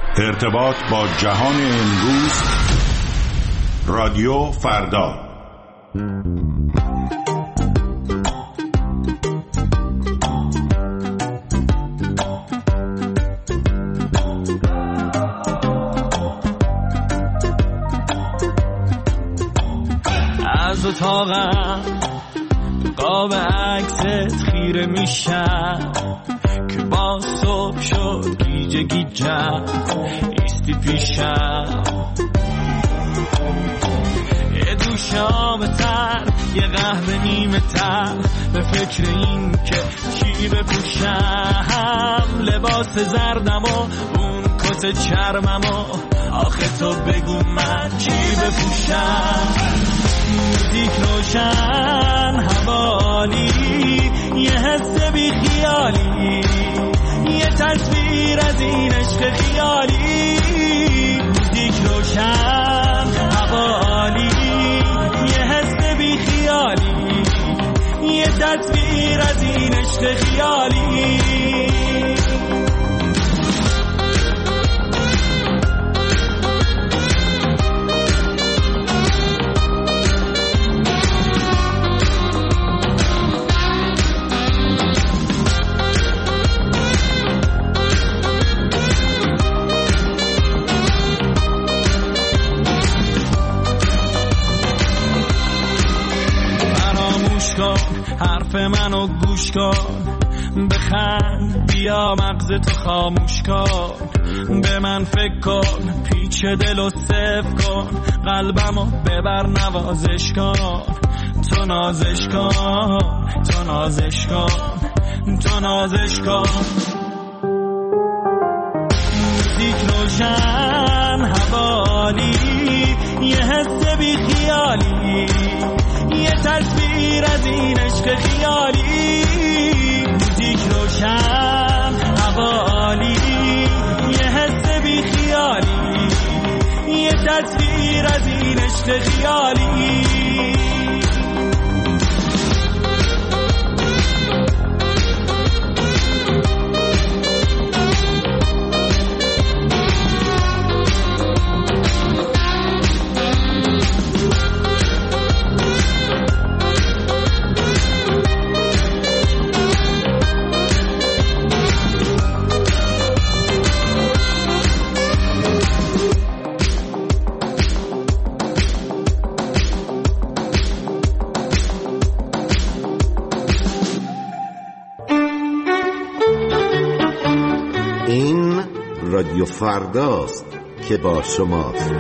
ارتباط با جهان امروز. رادیو فردا. از اتاقم قاب عکست خیره میشم که با صبح شد گیجه گیجم ایستی پیشم، یه دوشام تر یه قهوه نیمه تر، به فکر این که چی بپوشم، لباس زردم و اون کت چرمم و آخه تو بگو من چی بپوشم. موزیک روشن حوالی، یه حس بی خیالی، یه تصویر از این عشق خیالی. موزیک روشن حوالی، یه حس بی خیالی، یه تصویر از این عشق خیالی. حرف منو گوش کن، بخند، بیا مغز تو خاموش کن، به من فکر کن، پیچ دلو صفر کن، قلبمو ببر نوازش کن، تو نازش کن، تو نازش کن، تو نازش کن. موزیک روشن حوالی، یه حس بی خیالی، یه تصویر از این عشق خیالی. موزیک روشن حوالی، یه حس بی خیالی، یه تصویر از این عشق خیالی. رادیو فرداست که با شماست.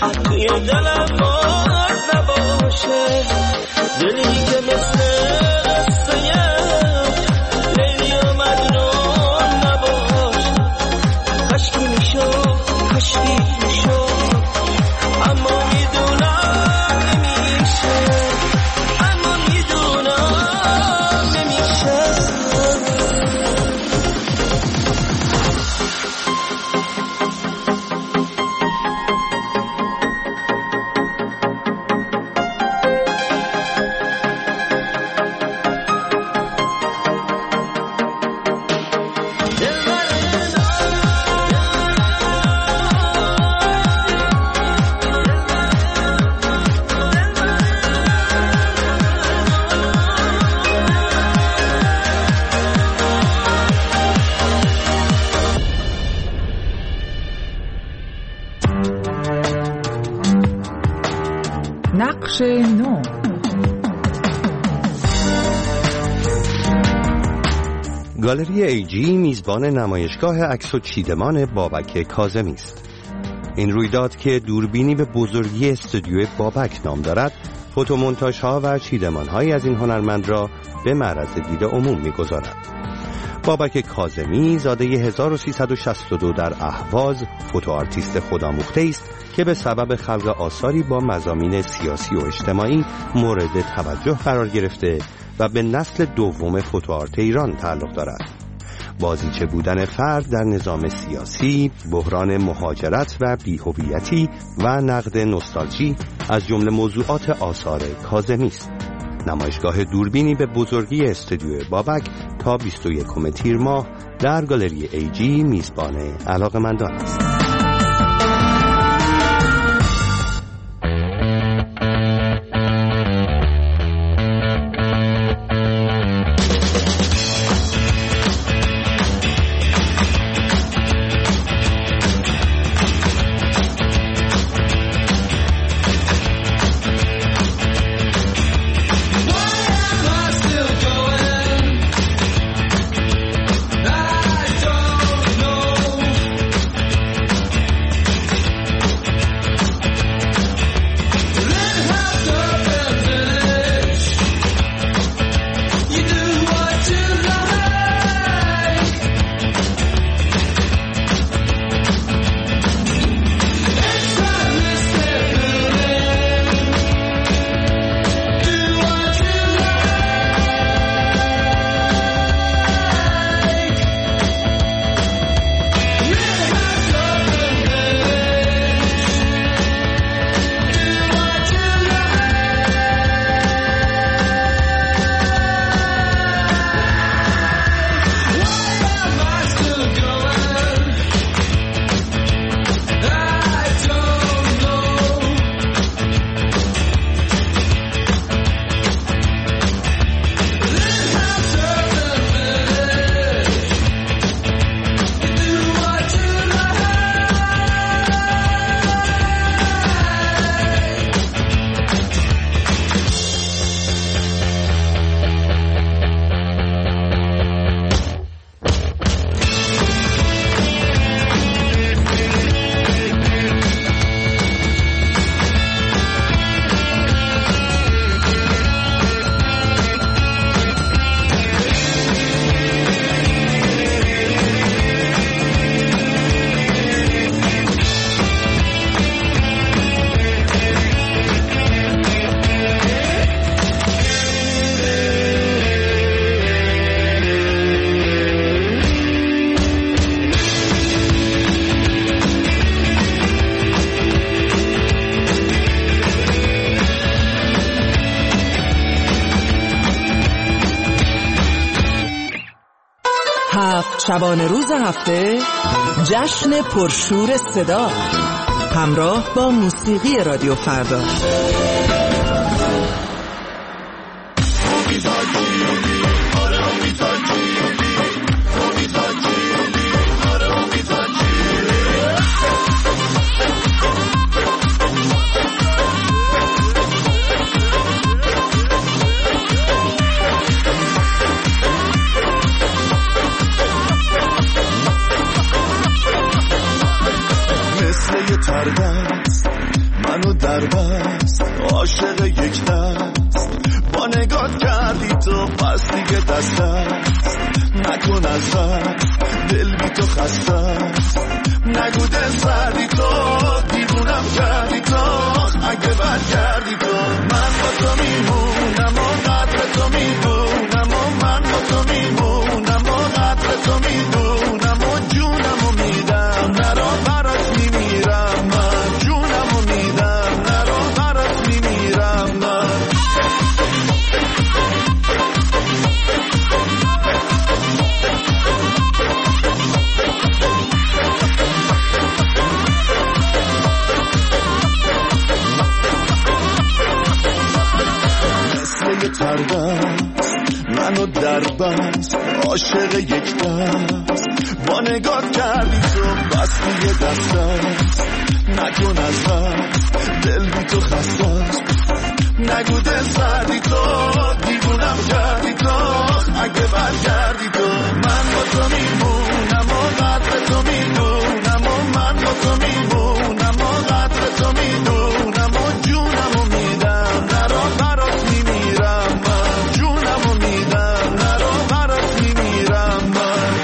توی دلم باز نباشه، دلی که مثل قصه لیلی و مجنون نباشه. کشکی میشد کشکی میشد اما میدونم نمیشه، اما میدونم نمیشه. نقش نو. گالری ایجی میزبان نمایشگاه عکس و چیدمان بابک کاظمی است. این رویداد که دوربینی به بزرگی استودیو بابک نام دارد، فوتومونتاژها و چیدمان‌هایی از این هنرمند را به معرض دید عموم می‌گذارد. بابک کاظمی زاده 1362 در اهواز، فوتوآرتیست خودآموخته است که به سبب خلق آثاری با مضامین سیاسی و اجتماعی مورد توجه قرار گرفته و به نسل دوم فوتوآرت ایران تعلق دارد. بازیچه بودن فرد در نظام سیاسی، بحران مهاجرت و بی‌هویتی و نقد نوستالژی از جمله موضوعات آثار کاظمی است. نمایشگاه دوربینی به بزرگی استودیو بابک تا 21 تیر ماه در گالری ایجی میزبان علاقه‌مندان است. شبانه روز هفته جشن پرشور صدا همراه با موسیقی رادیو فردا. دربست عاشق یک دست با نگات کردی تو پس دیگه دست نکن از بس دل بی تو خسته است نگو دل سردی تو دیوونم کردی تو اگه برگردی تو من با تو میمونم و قدر تو میدونم و من با تو میمونم و قدر تو میدونم و جونم و میدم نرا برات میمیرم من جونم و میدم نرا برات میمیرم من منو در بست عاشق یک دست با نگاه کردی تو بس دیگه دست است نکن از بس دل بی تو خسته است نگو دل سردی تو دیوونم کردی تو اگه برگردی تو من با تو میمونم و قدر تو میدونم و من با تو میمونم و قدر تو میدونم و جونم و میدم نرا برات میمیرم من جونم و میدم نرا برات میمیرم من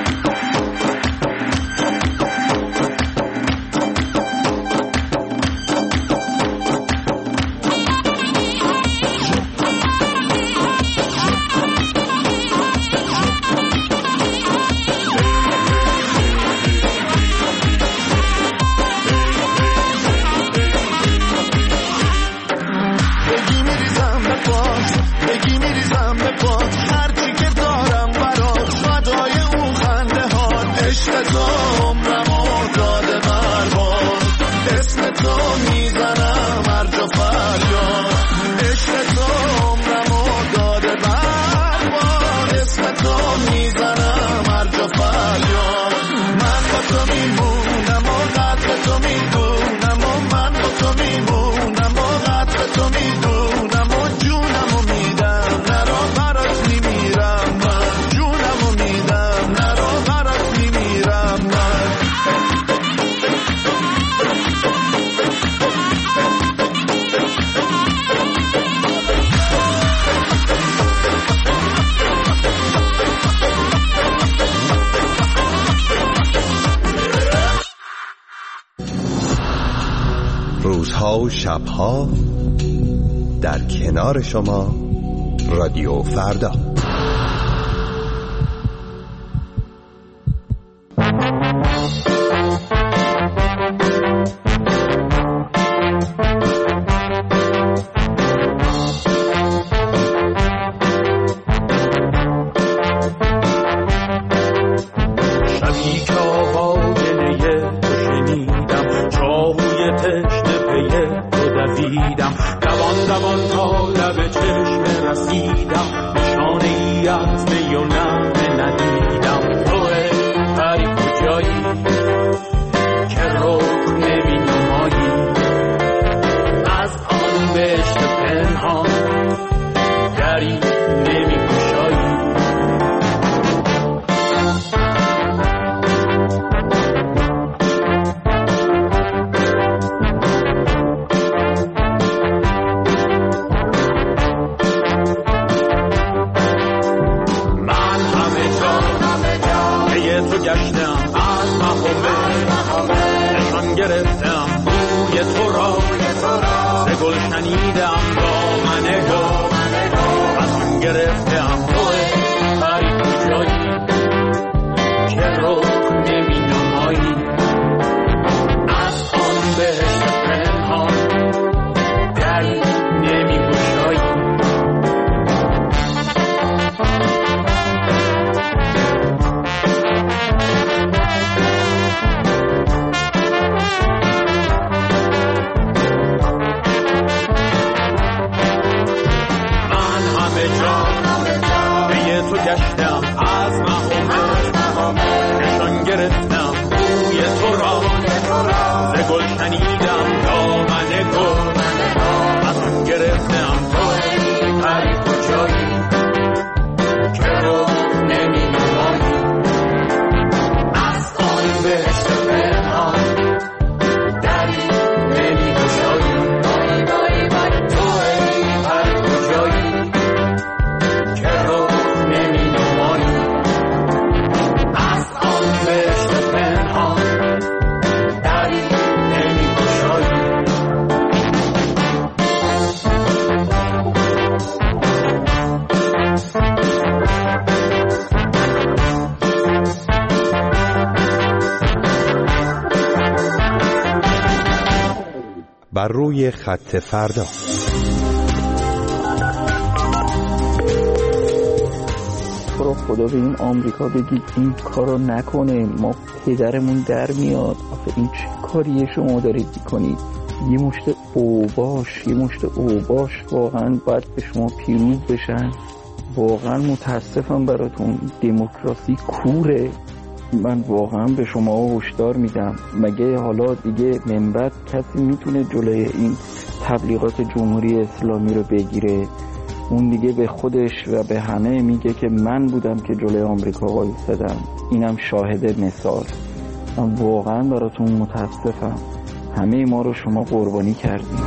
روزها و شبها در کنار شما رادیو فردا. بر روی خط فردا. تو رو خدا به این آمریکا بگید این کارو نکنه، ما پدرمون در میاد. آخه این چه کاریه شما دارید میکنید؟ یه مشت اوباش واقعا باید به شما پیروز بشن. واقعا متاسفم براتون، دموکراسی کوره. من واقعا به شما هشدار میدم، مگه حالا دیگه منبت کسی میتونه جلوی این تبلیغات جمهوری اسلامی رو بگیره؟ اون دیگه به خودش و به همه میگه که من بودم که جلوی آمریکا وایسادم، اینم شاهد مثال. من واقعا براتون متاسفم، همه ما رو شما قربانی کردیم.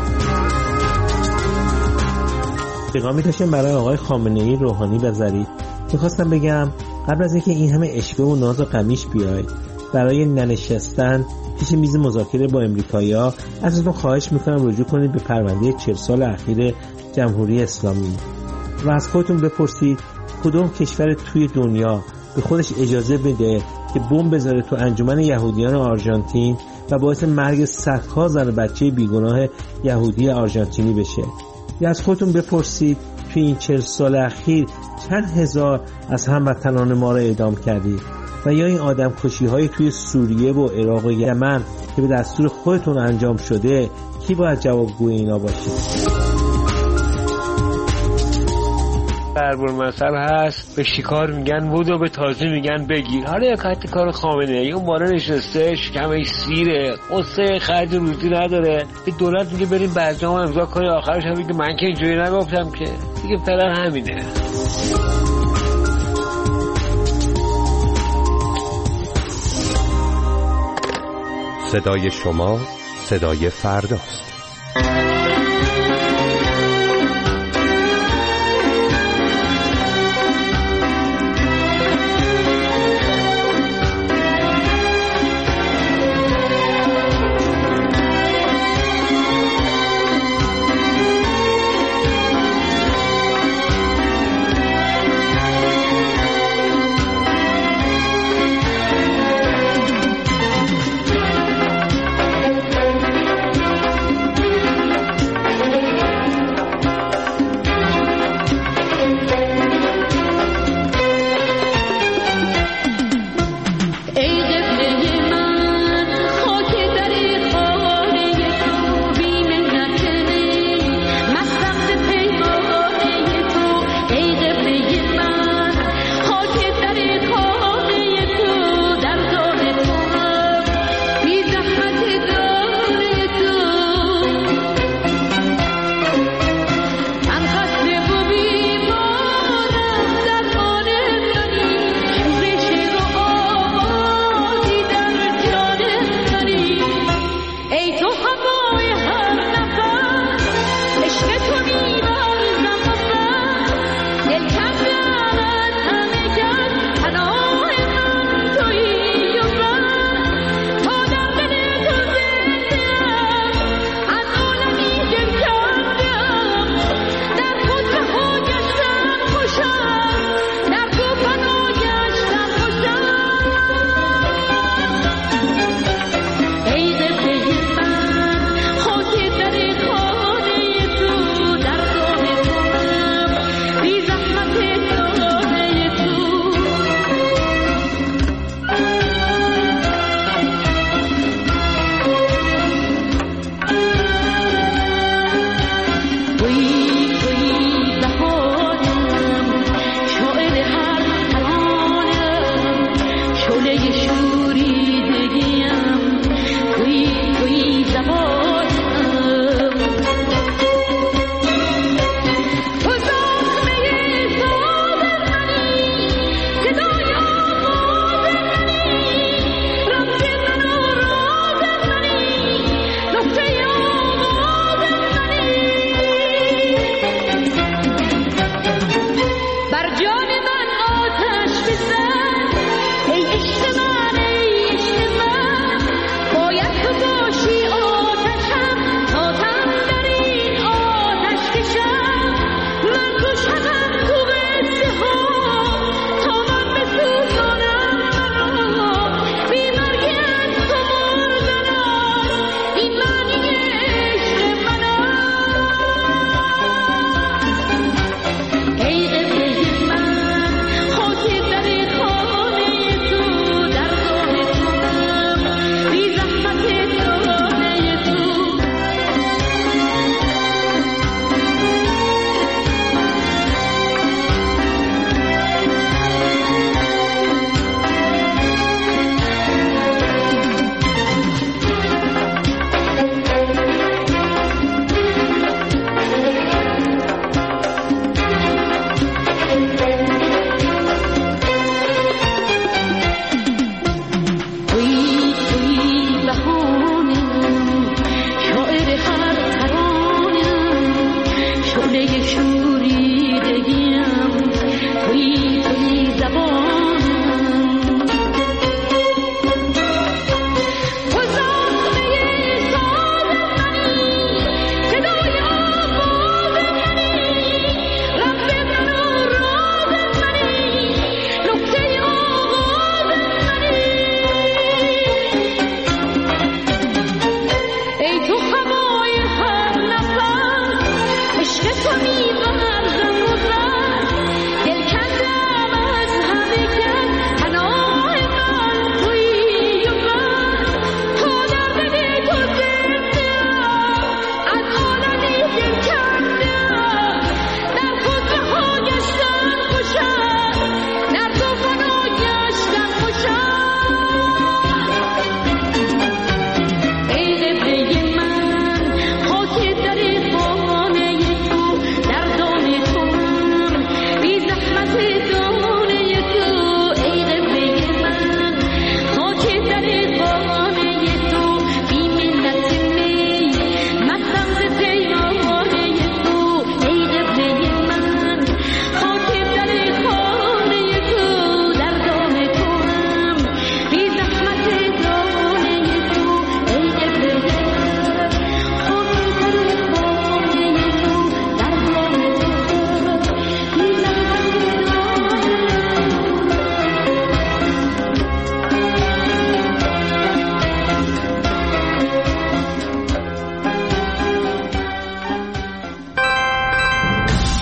پیغامی داشتم برای آقای خامنه‌ای، روحانی و ظریف. میخواستم بگم قبل از اینکه این همه اشوه و ناز و قمیش بیاید برای ننشستن پیش میز مذاکره با امریکایی‌ها، ازتون خواهش میکنم رجوع کنید به پرونده 40 سال اخیر جمهوری اسلامی و از خودتون بپرسید کدوم کشور توی دنیا به خودش اجازه بده که بمب بذاره تو انجمن یهودیان آرژانتین و باعث مرگ صدها زن و بچه بیگناه یهودی آرژانتینی بشه. یا از خودتون بپرسید توی این 40 سال اخیر چند هزار از هموطنان ما را اعدام کردید. و یا این آدم کشی های توی سوریه و عراق و یمن که به دستور خودتون انجام شده، کی باید جوابگوی اینا باشه؟ دربار مثل هست، به شکار میگن بود و به تازه میگن بگیر. حالا یک حتی کار خامنه‌ای اون بالا نشسته، شکمش سیره، قصه خرج روزی نداره، به دولت میگه بریم برجام امضا کنی، آخرش هم میگه من که اینجوری نگفتم که. دیگه فعلا همینه. صدای شما صدای فرداست.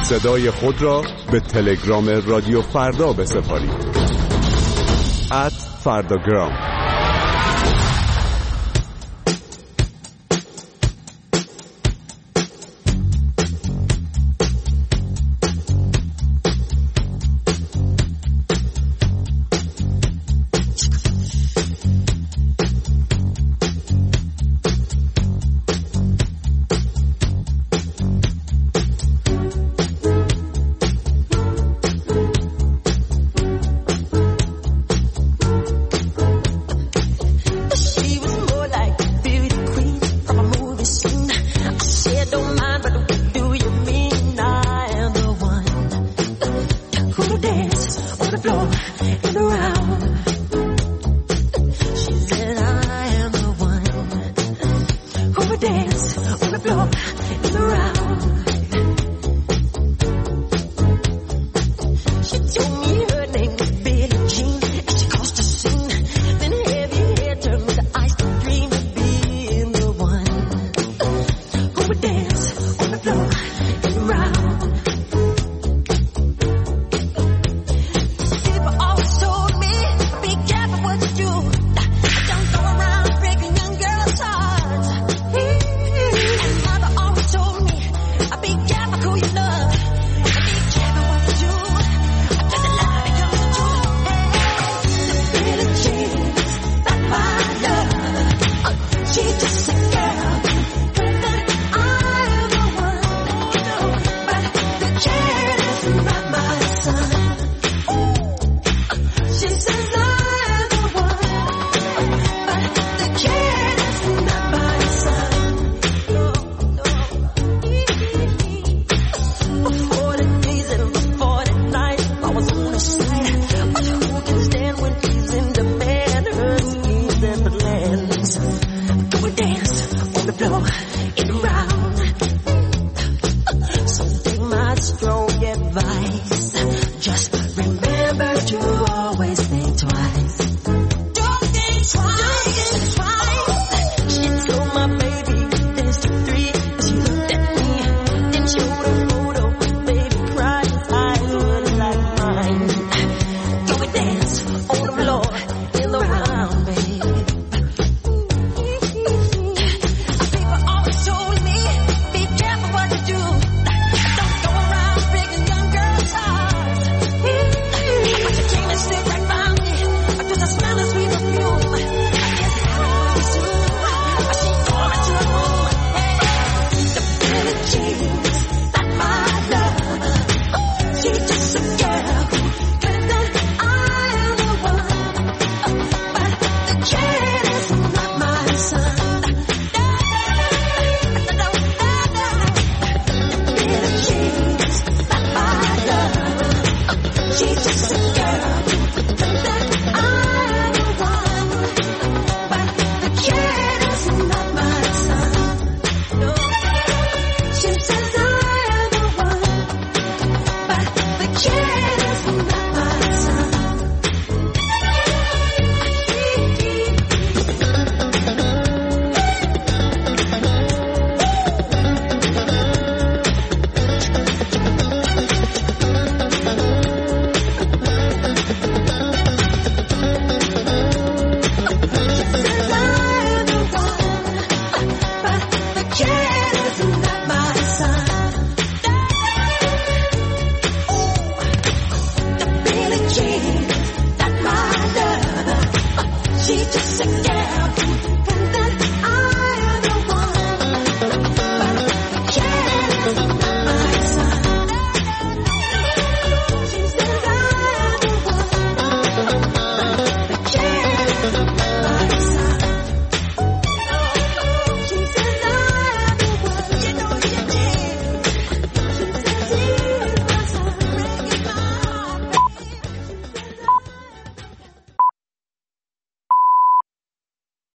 صدای خود را به تلگرام رادیو فردا بسپارید. @فرداگرام.